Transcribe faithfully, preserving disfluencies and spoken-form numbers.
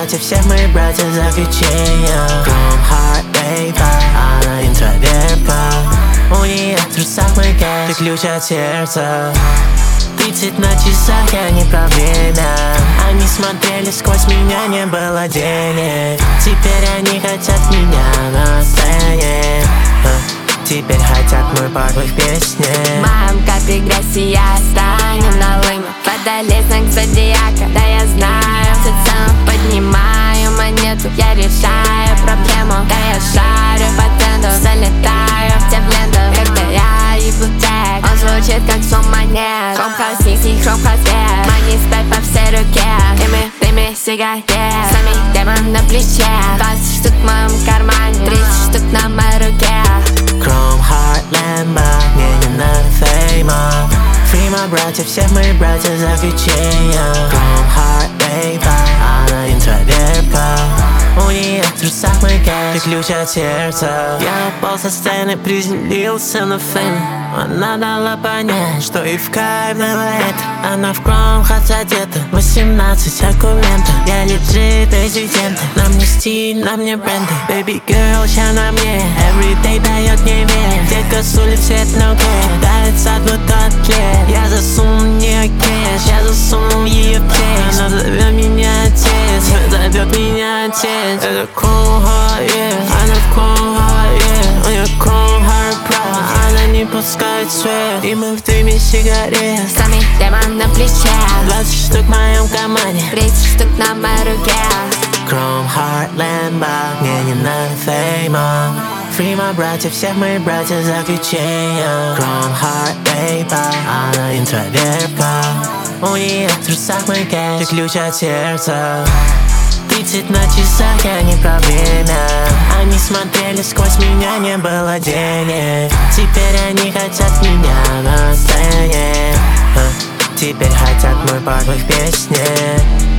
братья, всех моих братьев заключения. Chrome Heart Baby, она интровертка. У нее в трусах мой кэш, ты ключ от сердца. Тридцать на часах, я не про время. Они смотрели сквозь меня, не было денег. Теперь они хотят меня на сцене. Теперь хотят мой пар в их песне. Моем капе грязи я станем на лыма. Водолей знак зодиака, да я знаю. Всецелом поднимаю монету, я решаю проблему. Да я шарю по тренду, залетаю в те в ленту. Когда я ебу трек, он звучит как сон монет. Хром-хаус, синий хром-хаус свет. Money спать по всей руке. Дыми, дыми сигарет. Сами демон на плече. Двадцать штук в моем кармане, тридцать штук на моей руке. Chrome Heart Lambo, мне не надо фейма. Free my братья, всех моих братьев заключения. Chrome Heart Baby, она интровертка. У нее в трусах мой кэш, ты ключ от сердца. Я упал со сцены, приземлился на фейм. Она дала понять, что и в кайф дала это. Она в Chrome Heart одета, восемнадцать аргументов. Я лежит резидент, на мне стиль, на мне бренды. Baby girl, ща на мне, everyday дает мне вес. Детка с улиц, свет на угле, дарит сад вот атлет. Я засунул в нее кэш, я засунул ее в текст. Она зовет меня отец, зовет меня отец. Это Chrome Heart, yeah, она в Chrome Heart, yeah. У нее Chrome Heart Pro, она не пускает свет. И мы в дыме сигарет. Сами демон на плече. Двадцать штук в моем кармане, тридцать штук на моей руке. Chrome Heart Lambo, мне не надо фейма. Free my братья, всех моих братьев заключения. Chrome Heart Baby, она интровертка. У нее в трусах мой кэш, ты ключ от сердца. Тридцать на часах, я не про время. Они смотрели сквозь меня, не было денег. Теперь они хотят меня на сцене. Теперь хотят мой пар в их песне.